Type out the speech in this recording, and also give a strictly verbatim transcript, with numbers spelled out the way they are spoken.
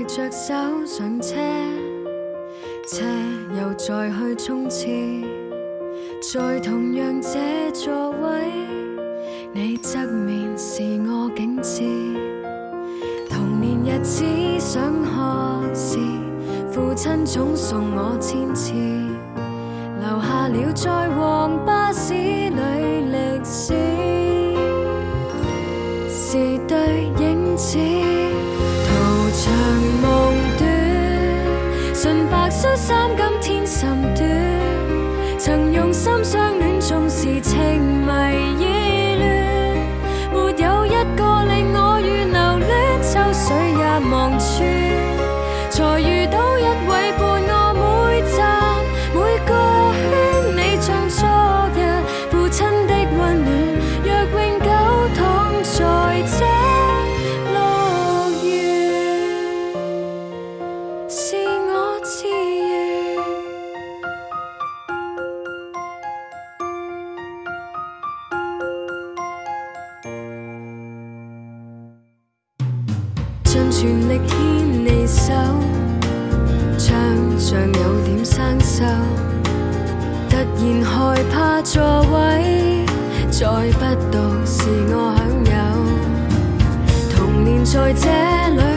着手上車，車又再去衝刺，在同樣這座位，你側面是我景致。童年日子想學時，父親總送我千次，留下了在黃巴士裏歷史，是對影子。途長夢短，純白恤衫今天甚短，曾用心相戀，縱是情迷意亂，沒有一個令我如留戀，秋水也望穿，才遇到一位伴我每站每個圈。你像昨日父親的溫暖，若永久躺在這樂園，是我自願。盡全力牽你手，唱像有點生鏽，突然害怕座位再不到是我享有。童年在這裏